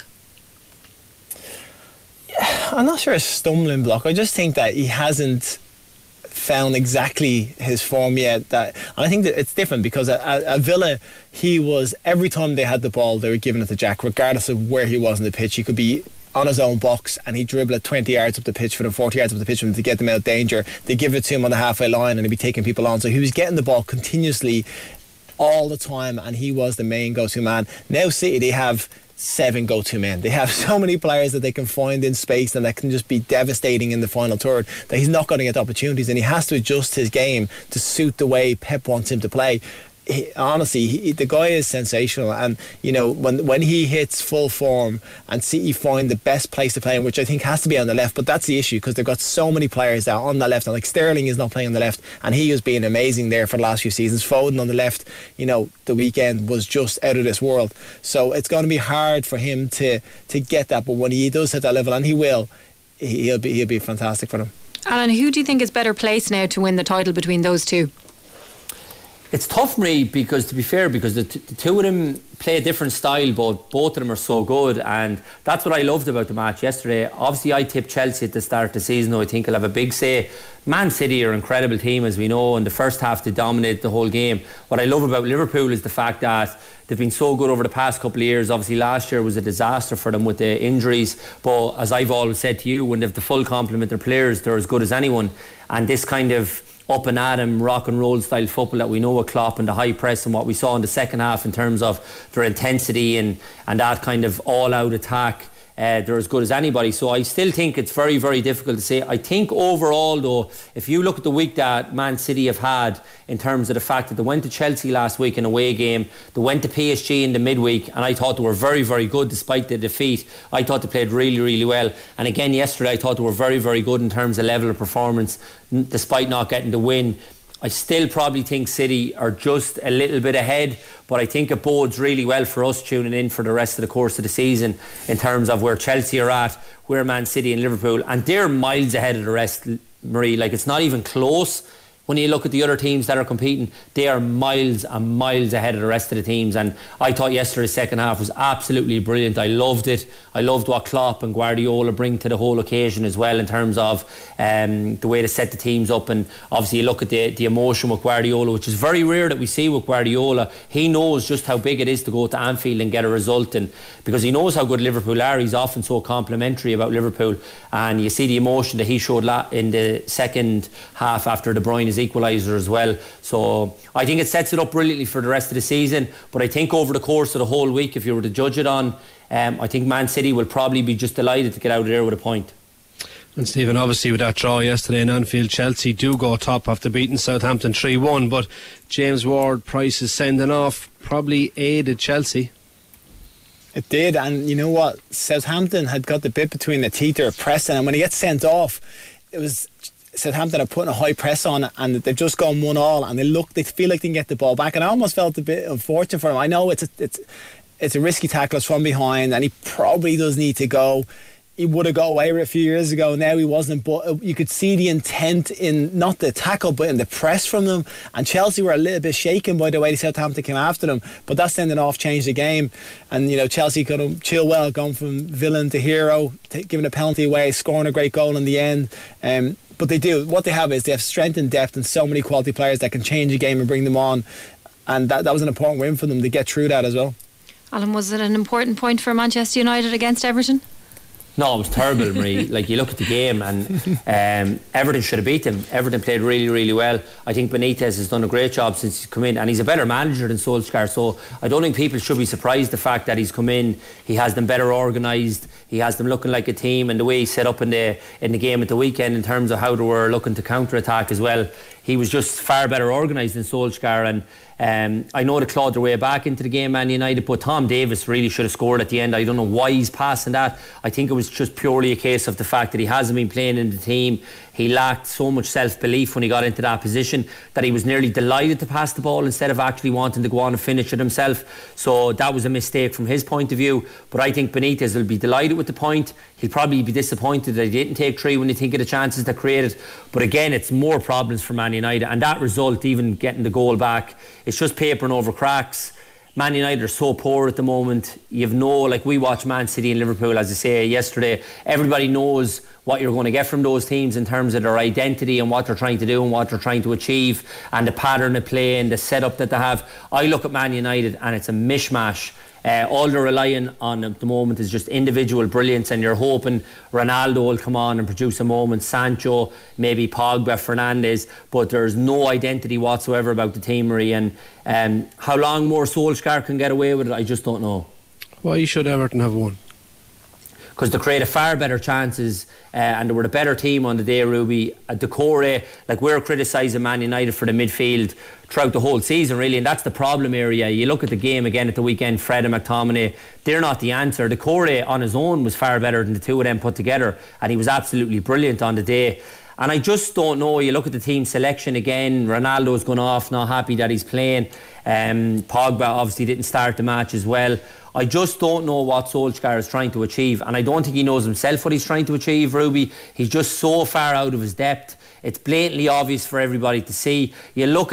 Yeah, I'm not sure a stumbling block. I just think that he hasn't found exactly his form yet. That, and I think that it's different because at, at Villa, he was, every time they had the ball, they were giving it to Jack, regardless of where he was in the pitch. He could be on his own box and he'd dribble at twenty yards up the pitch for them, forty yards up the pitch for them to get them out of danger. They give it to him on the halfway line and he'd be taking people on. So he was getting the ball continuously all the time, and he was the main go-to man. Now City, they have seven go-to men. They have so many players that they can find in space and that can just be devastating in the final third, that he's not going to get opportunities, and he has to adjust his game to suit the way Pep wants him to play. He, honestly, he, the guy is sensational, and you know when when he hits full form and City find the best place to play him, which I think has to be on the left, but that's the issue because they've got so many players that are on the left, and like Sterling is not playing on the left, and he has been amazing there for the last few seasons. Foden on the left, you know, the weekend was just out of this world, so it's going to be hard for him to to get that. But when he does hit that level, and he will, he'll be he'll be fantastic for them. Alan, who do you think is better placed now to win the title between those two? It's tough, Marie, because to be fair, because the, t- the two of them play a different style, but both of them are so good, and that's what I loved about the match yesterday. Obviously, I tipped Chelsea at the start of the season, though I think I'll have a big say. Man City are an incredible team, as we know. In the first half, they dominated the whole game. What I love about Liverpool is the fact that they've been so good over the past couple of years. Obviously, last year was a disaster for them with the injuries, but as I've always said to you, when they have the full complement of their players, they're as good as anyone. And this kind of up and at 'em rock and roll style football that we know with Klopp and the high press and what we saw in the second half in terms of their intensity and, and that kind of all-out attack, uh, they're as good as anybody. So I still think it's very, very difficult to say. I think overall, though, if you look at the week that Man City have had in terms of the fact that they went to Chelsea last week in a away game, they went to P S G in the midweek, and I thought they were very, very good despite the defeat. I thought they played really, really well. And again, yesterday I thought they were very, very good in terms of level of performance, despite not getting the win. I still probably think City are just a little bit ahead, but I think it bodes really well for us tuning in for the rest of the course of the season in terms of where Chelsea are at, where Man City and Liverpool, and they're miles ahead of the rest, Marie. Like, it's not even close. When you look at the other teams that are competing, they are miles and miles ahead of the rest of the teams. And I thought yesterday's second half was absolutely brilliant. I loved it. I loved what Klopp and Guardiola bring to the whole occasion as well, in terms of um, the way to set the teams up. And obviously you look at the, the emotion with Guardiola, which is very rare that we see with Guardiola. He knows just how big it is to go to Anfield and get a result, and because he knows how good Liverpool are, he's often so complimentary about Liverpool. And you see the emotion that he showed in the second half after De Bruyne's equaliser as well. So I think it sets it up brilliantly for the rest of the season. But I think over the course of the whole week, if you were to judge it on, um, I think Man City will probably be just delighted to get out of there with a point. And Stephen, obviously with that draw yesterday in Anfield, Chelsea do go top after beating Southampton three one, but James Ward-Prowse's sending off probably aided Chelsea. It did, and you know what, Southampton had got the bit between the teeth of pressing, and when he gets sent off, it was Southampton are putting a high press on it, and they've just gone one all, and they look, they feel like they can get the ball back, and I almost felt a bit unfortunate for him. I know it's a, it's it's a risky tackle, it's from behind, and he probably does need to go. He would have got away with it a few years ago. Now he wasn't, but you could see the intent in not the tackle but in the press from them, and Chelsea were a little bit shaken by the way the Southampton came after them, but that sending off changed the game. And you know, Chelsea could have Chilwell gone from villain to hero, t- giving a penalty away, scoring a great goal in the end. um, but they do, what they have is they have strength and depth and so many quality players that can change a game and bring them on, and that, that was an important win for them to get through that as well. Alan, was it an important point for Manchester United against Everton? No, it was terrible, Marie. Like, you look at the game, and um, Everton should have beat them. Everton played really, really well. I think Benitez has done a great job since he's come in, and he's a better manager than Solskjaer. So I don't think people should be surprised the fact that he's come in. He has them better organised. He has them looking like a team, and the way he set up in the in the game at the weekend in terms of how they were looking to counter attack as well. He was just far better organised than Solskjaer, and Um, I know they clawed their way back into the game, Man United, but Tom Davis really should have scored at the end. I don't know why he's passing that. I think it was just purely a case of the fact that he hasn't been playing in the team. He lacked so much self-belief when he got into that position that he was nearly delighted to pass the ball instead of actually wanting to go on and finish it himself. So that was a mistake from his point of view. But I think Benitez will be delighted with the point. He'll probably be disappointed that he didn't take three when you think of the chances that created. But again, it's more problems for Man United, and that result, even getting the goal back, it's just papering over cracks. Man United are so poor at the moment. You've no, like, we watch Man City and Liverpool, as I say yesterday, everybody knows what you're going to get from those teams in terms of their identity and what they're trying to do and what they're trying to achieve and the pattern of play and the setup that they have. I look at Man United and it's a mishmash. Uh, all they're relying on at the moment is just individual brilliance, and you're hoping Ronaldo will come on and produce a moment, Sancho, maybe Pogba, Fernandes, but there's no identity whatsoever about the teamery. And um, how long more Solskjaer can get away with it, I just don't know. Why should Everton have won? Because they created far better chances, uh, and they were the better team on the day, Ruby. At the core, like, we're criticising Man United for the midfield throughout the whole season, really, and that's the problem area. You look at the game again at the weekend, Fred and McTominay, they're not the answer. The core on his own was far better than the two of them put together, and he was absolutely brilliant on the day. And I just don't know, you look at the team selection again, Ronaldo's gone off, not happy that he's playing. Um, Pogba obviously didn't start the match as well. I just don't know what Solskjaer is trying to achieve, and I don't think he knows himself what he's trying to achieve, Ruby. He's just so far out of his depth. It's blatantly obvious for everybody to see. You look at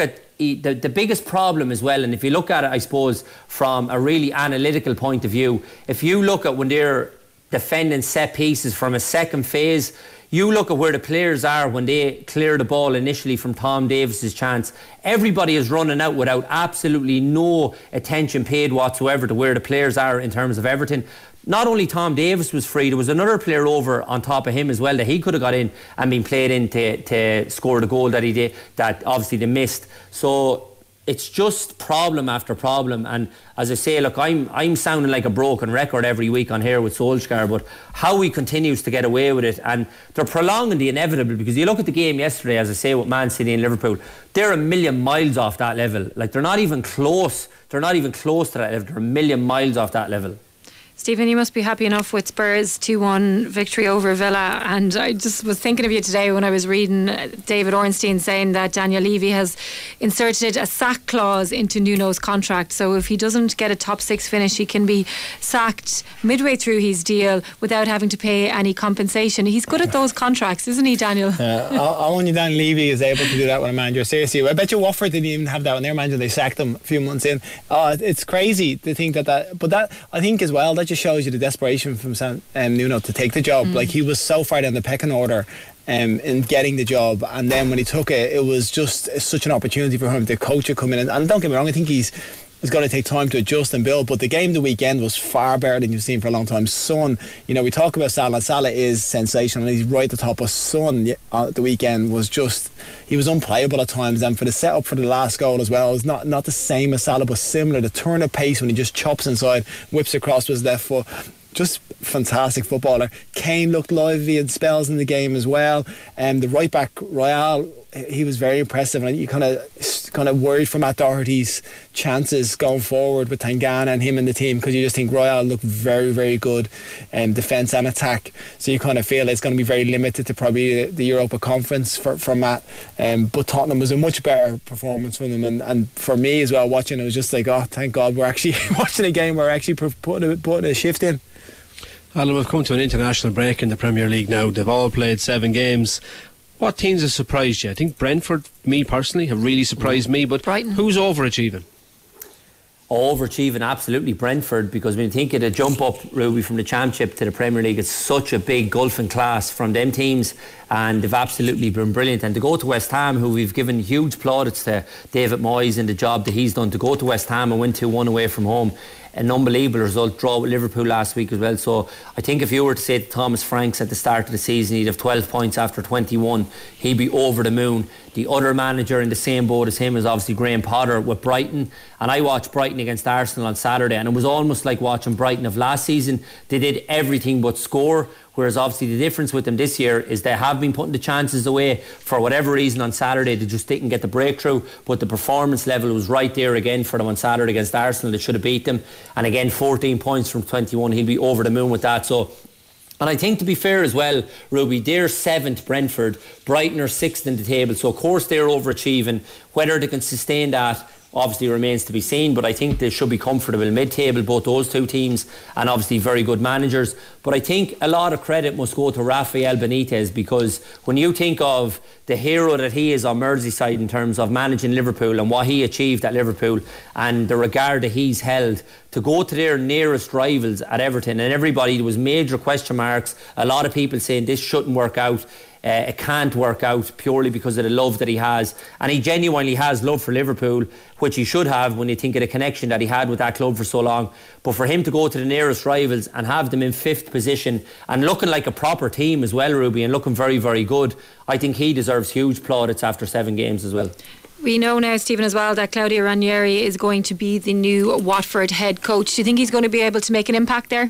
he, the, the biggest problem as well, and if you look at it, I suppose, from a really analytical point of view, if you look at when they're defending set pieces from a second phase, you look at where the players are when they clear the ball initially from Tom Davis's chance. Everybody is running out without absolutely no attention paid whatsoever to where the players are in terms of Everton. Not only Tom Davis was free, there was another player over on top of him as well that he could have got in and been played in to, to score the goal that he did, that obviously they missed. So it's just problem after problem, and as I say, look, I'm I'm sounding like a broken record every week on here with Solskjaer, but how he continues to get away with it, and they're prolonging the inevitable, because you look at the game yesterday, as I say, with Man City and Liverpool, they're a million miles off that level. Like, they're not even close. They're not even close to that level. They're a million miles off that level. Stephen, you must be happy enough with Spurs' two one victory over Villa, and I just was thinking of you today when I was reading David Ornstein saying that Daniel Levy has inserted a sack clause into Nuno's contract, so if he doesn't get a top six finish he can be sacked midway through his deal without having to pay any compensation. He's good at those contracts, isn't he, Daniel? Yeah, only Dan Levy is able to do that with a manager. Seriously, I bet you Watford didn't even have that when their manager, they sacked him a few months in. Oh, it's crazy to think that that but that I think as well that just shows you the desperation from San, um, Nuno to take the job. Mm. Like, he was so far down the pecking order um, in getting the job, and then when he took it, it was just such an opportunity for him. The coach would come in, and, and don't get me wrong, I think he's It's going to take time to adjust and build, but the game the weekend was far better than you've seen for a long time. Son, you know, we talk about Salah. Salah is sensational. He's right at the top. But Son uh, the weekend was just, he was unplayable at times. And for the setup for the last goal as well, it's not not the same as Salah, but similar. The turn of pace when he just chops inside, whips across with his left foot. Just fantastic footballer. Kane looked lively in spells in the game as well. And um, the right back Royale, he was very impressive, and you kind of kind of worried for Matt Doherty's chances going forward with Tangana and him in the team, because you just think Royale looked very, very good in um, defence and attack. So you kind of feel it's going to be very limited to probably the, the Europa Conference for, for Matt. Um, but Tottenham was a much better performance from them, and, and for me as well, watching it was just like, oh, thank God we're actually watching a game where we're actually putting a, putting a shift in. Alan, we've come to an international break in the Premier League now. They've all played seven games. What teams have surprised you? I think Brentford, me personally, have really surprised me, but Brighton. Who's overachieving? Overachieving, absolutely Brentford, because when you think of the jump up, Ruby, from the Championship to the Premier League, it's such a big gulf in class from them teams, and they've absolutely been brilliant. And to go to West Ham, who we've given huge plaudits to David Moyes and the job that he's done, to go to West Ham and win two one away from home, an unbelievable result, draw with Liverpool last week as well. So I think if you were to say to Thomas Franks at the start of the season he'd have twelve points after twenty-one, he'd be over the moon. The other manager in the same boat as him is obviously Graham Potter with Brighton, and I watched Brighton against Arsenal on Saturday, and it was almost like watching Brighton of last season. They did everything but score, whereas obviously the difference with them this year is they have been putting the chances away. For whatever reason on Saturday they just didn't get the breakthrough, but the performance level was right there again for them on Saturday against Arsenal. They should have beat them, and again fourteen points from twenty-one, he'll be over the moon with that. So, and I think, to be fair as well, Ruby, they're seventh, Brentford, Brighton are sixth in the table, so of course they're overachieving. Whether they can sustain that obviously remains to be seen, but I think they should be comfortable mid-table, both those two teams, and obviously very good managers. But I think a lot of credit must go to Rafael Benitez, because when you think of the hero that he is on Merseyside in terms of managing Liverpool and what he achieved at Liverpool and the regard that he's held, to go to their nearest rivals at Everton, and everybody, there was major question marks, a lot of people saying this shouldn't work out. Uh, it can't work out purely because of the love that he has, and he genuinely has love for Liverpool, which he should have when you think of the connection that he had with that club for so long. But for him to go to the nearest rivals and have them in fifth position and looking like a proper team as well, Ruby, and looking very, very good, I think he deserves huge plaudits after seven games as well. We know now, Stephen, as well, that Claudio Ranieri is going to be the new Watford head coach. Do you think he's going to be able to make an impact there?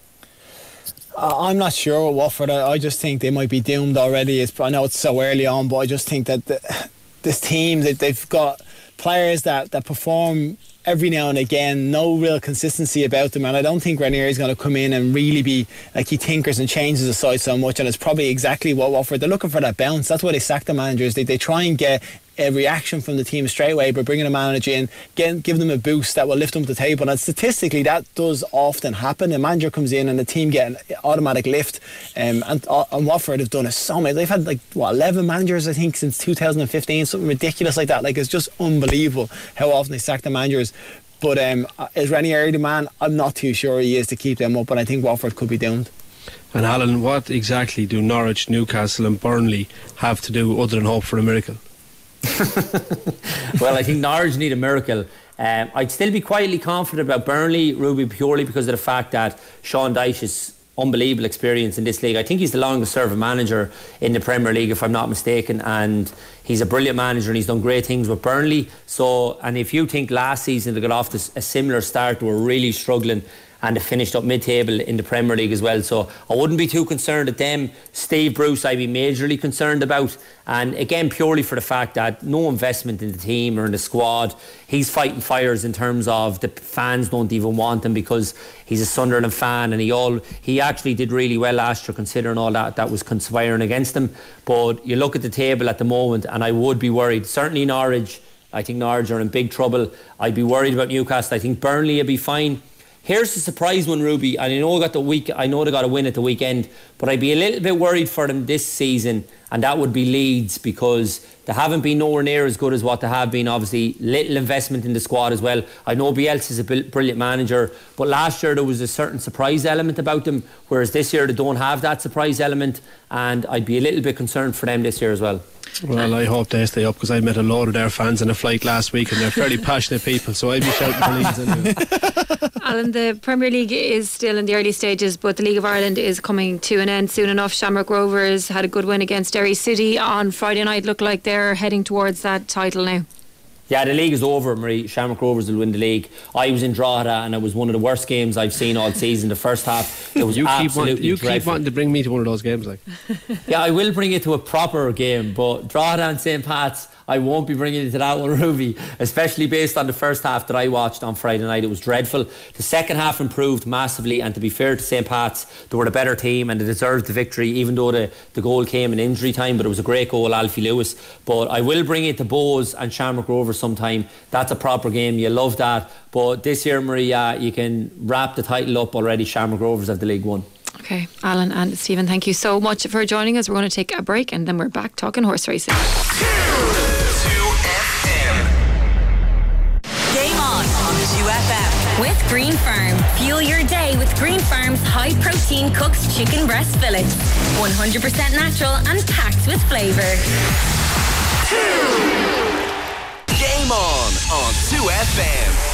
I'm not sure with Watford. I, I just think they might be doomed already. It's, I know it's so early on, but I just think that the, this team, that they've got players that, that perform every now and again, no real consistency about them, and I don't think Ranieri is going to come in and really be like, he tinkers and changes the side so much, and it's probably exactly what Watford, they're looking for, that bounce. That's why they sack the managers. They, they try and get a reaction from the team straight away by bringing a manager in, getting, giving them a boost that will lift them to the table. And statistically, that does often happen. A manager comes in and the team get an automatic lift. Um, and, uh, and Watford have done it so many. They've had like what eleven managers, I think, since two thousand fifteen, something ridiculous like that. Like, it's just unbelievable how often they sack the managers. But um, is Ranieri the man? I'm not too sure he is to keep them up, but I think Watford could be doomed. And Alan, what exactly do Norwich, Newcastle and Burnley have to do other than hope for a miracle? Well, I think Norwich need a miracle. Um, I'd still be quietly confident about Burnley, Ruby, purely because of the fact that Sean Dyche is unbelievable experience in this league. I think he's the longest serving manager in the Premier League, if I'm not mistaken, and he's a brilliant manager and he's done great things with Burnley. So, and if you think last season they got off to a similar start, they were really struggling, and they finished up mid-table in the Premier League as well. So I wouldn't be too concerned at them. Steve Bruce I'd be majorly concerned about, and again purely for the fact that no investment in the team or in the squad. He's fighting fires in terms of the fans don't even want him because he's a Sunderland fan, and he all he actually did really well last year considering all that that was conspiring against him. But you look at the table at the moment and I would be worried. Certainly Norwich, I think Norwich are in big trouble. I'd be worried about Newcastle. I think Burnley will be fine. Here's the surprise one, Ruby, and I know they got the week. I know they got a win at the weekend, but I'd be a little bit worried for them this season, and that would be Leeds, because they haven't been nowhere near as good as what they have been. Obviously, little investment in the squad as well. I know Bielsa is a brilliant manager, but last year there was a certain surprise element about them, whereas this year they don't have that surprise element, and I'd be a little bit concerned for them this year as well. Well, I hope they stay up, because I met a load of their fans on a flight last week and they're fairly passionate people, so I'd be shouting for Leeds anyway. Alan, the Premier League is still in the early stages, but the League of Ireland is coming to an end soon enough. Shamrock Rovers had a good win against Derry City on Friday night. Look like they're heading towards that title now. Yeah, the league is over, Marie. Shamrock Rovers will win the league. I was in Drogheda and it was one of the worst games I've seen all season. The first half, it was you absolutely keep want, You dreadful. keep wanting to bring me to one of those games, like. Yeah, I will bring you to a proper game, but Drogheda and Saint Pat's, I won't be bringing you to that one, Ruby, especially based on the first half that I watched on Friday night. It was dreadful. The second half improved massively, and to be fair to Saint Pat's, they were the better team and they deserved the victory, even though the, the goal came in injury time, but it was a great goal, Alfie Lewis. But I will bring you to Bowes and Shamrock Rovers sometime. That's a proper game, you love that. But this year, Maria, you can wrap the title up already. Shamrock Rovers have the League One. Okay, Alan and Stephen, thank you so much for joining us. We're going to take a break and then we're back talking horse racing. Game on on two F M with Green Farm. Fuel your day with Green Farm's high protein cooked chicken breast fillets. one hundred percent natural and packed with flavour. Game on on two F M.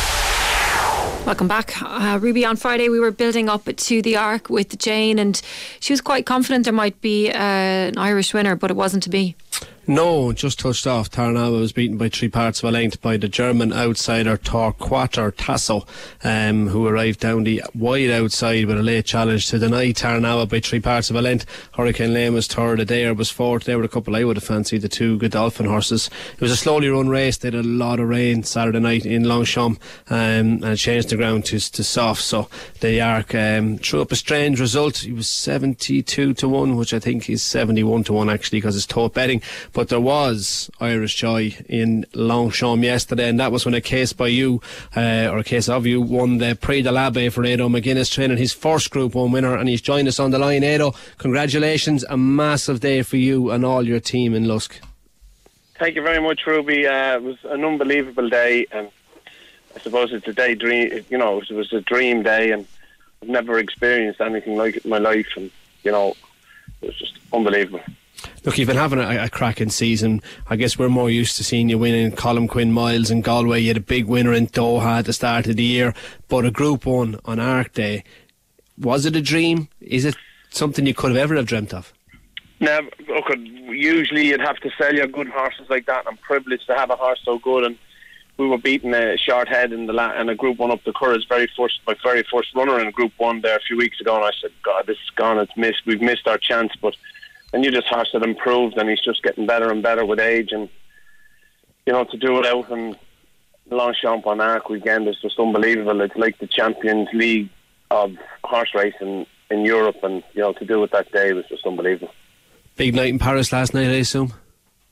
Welcome back. Uh, Ruby, on Friday we were building up to the Arc with Jane, and she was quite confident there might be uh, an Irish winner, but it wasn't to be. No, just touched off. Tarnawa was beaten by three parts of a length by the German outsider Torquato Tasso, um, who arrived down the wide outside with a late challenge to deny Tarnawa by three parts of a length. Hurricane Lane was third, Adair was fourth. They were a couple I would have fancied, the two Godolphin horses. It was a slowly run race. They had a lot of rain Saturday night in Longchamp, um, and it changed the ground to, to soft, so the Arc um, threw up a strange result. He was seventy-two to one, which I think is seventy-one to one actually, because it's tote betting. But there was Irish joy in Longchamp yesterday, and that was when a case by you, uh, or a case of you, won the Prix de l'Abbé for Edo McGuinness, training his first Group one winner, and he's joined us on the line. Edo, congratulations, a massive day for you and all your team in Lusk. Thank you very much, Ruby. Uh, it was an unbelievable day, and I suppose it's a day dream. You know, it was a dream day, and I've never experienced anything like it in my life, and you know, it was just unbelievable. Look, you've been having a, a cracking season. I guess we're more used to seeing you winning Colm Quinn Miles in Galway. You had a big winner in Doha at the start of the year, but a Group one on Arc Day, was it a dream? Is it something you could have ever have dreamt of? Now, look, usually you'd have to sell your good horses like that. I'm privileged to have a horse so good, and we were beating a short head in the la- in a Group one up the Curragh's very first, my very first runner in Group one there a few weeks ago, and I said, God, this is gone, it's missed, we've missed our chance. But I knew this horse had improved, and he's just getting better and better with age, and you know, to do it out in Longchamp on Arc weekend is just unbelievable. It's like the Champions League of horse racing in Europe, and you know, to do it that day was just unbelievable. Big night in Paris last night, I assume?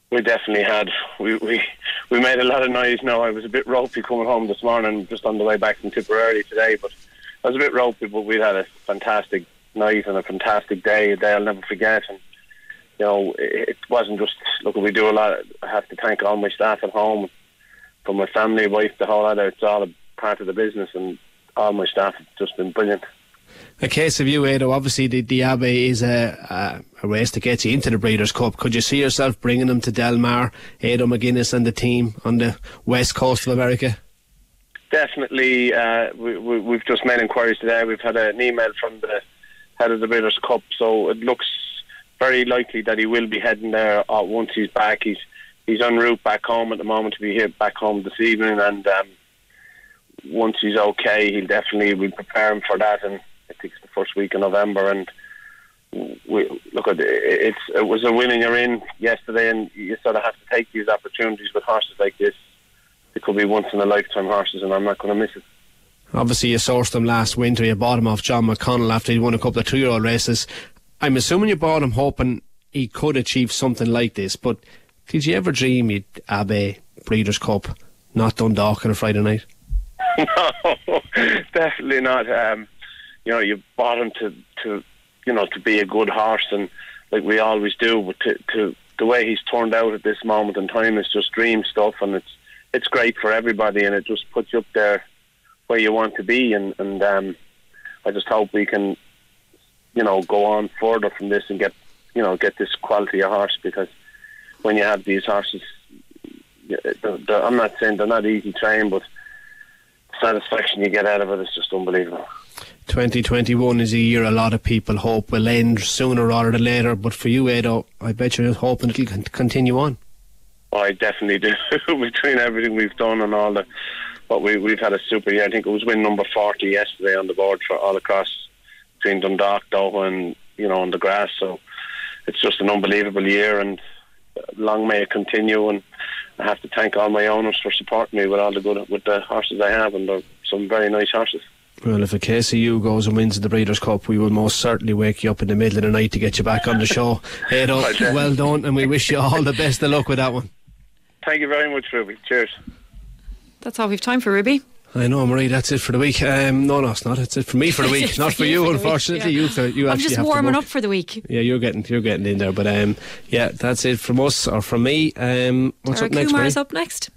we definitely had. We, we we made a lot of noise. Now I was a bit ropey coming home this morning, just on the way back from Tipperary today. But I was a bit ropey, but we had a fantastic night and a fantastic day. A day I'll never forget. And you know, it, it wasn't just look. We do a lot. I have to thank all my staff at home, from my family, wife, the whole other. It's all a part of the business, and all my staff have just been brilliant. A case of you, Edo, obviously the, the Abbey is a, a, a race to get you into the Breeders' Cup. Could you see yourself bringing them to Del Mar, Edo McGuinness and the team on the west coast of America? Definitely. Uh, we, we, we've just made inquiries today. We've had an email from the head of the Breeders' Cup, so it looks very likely that he will be heading there uh, once he's back. He's he's en route back home at the moment to be here back home this evening, and um, once he's okay, he'll definitely we'll prepare him for that. And I think it's the first week in November, and we look at it, it's it was a winning you're in yesterday, and you sort of have to take these opportunities with horses like this. It could be once in a lifetime horses, and I'm not going to miss it. Obviously you sourced them last winter. You bought him off John McConnell after he won a couple of two year old races. I'm assuming you bought him hoping he could achieve something like this, but did you ever dream you'd Abbey, Breeders' Cup, not Dundalk on a Friday night? No, definitely not. Um, you know, you bought him to, to, you know, to be a good horse, and like we always do. But to, to the way he's turned out at this moment in time is just dream stuff, and it's it's great for everybody, and it just puts you up there where you want to be. And and um, I just hope we can, you know, go on further from this and get, you know, get this quality of horse, because when you have these horses, they're, they're, I'm not saying they're not easy trained, but the satisfaction you get out of it is just unbelievable. twenty twenty-one is a year a lot of people hope will end sooner rather than later, but for you, Edo, I bet you're hoping it'll continue on. Oh, I definitely do. Between everything we've done and all the, what we, we've had a super year. I think it was win number forty yesterday on the board for all across between Dundalk, Doha, and you know, on the grass. So it's just an unbelievable year, and long may it continue. And I have to thank all my owners for supporting me with all the good with the horses I have, and they're some very nice horses. Well, if a case of you goes and wins the Breeders' Cup, we will most certainly wake you up in the middle of the night to get you back on the show. Edo, well done, and we wish you all the best of luck with that one. Thank you very much, Ruby. Cheers. That's all we've time for, Ruby. I know, Marie, that's it for the week. Um, no, no, it's not. It's it for me for the week, not for, for you, you for unfortunately. Week, yeah. You, you I'm actually just have warming to up for the week. Yeah, you're getting you're getting in there. But um, yeah, that's it from us, or from me. Um, what's Tara up next, Kumar's Marie? up next.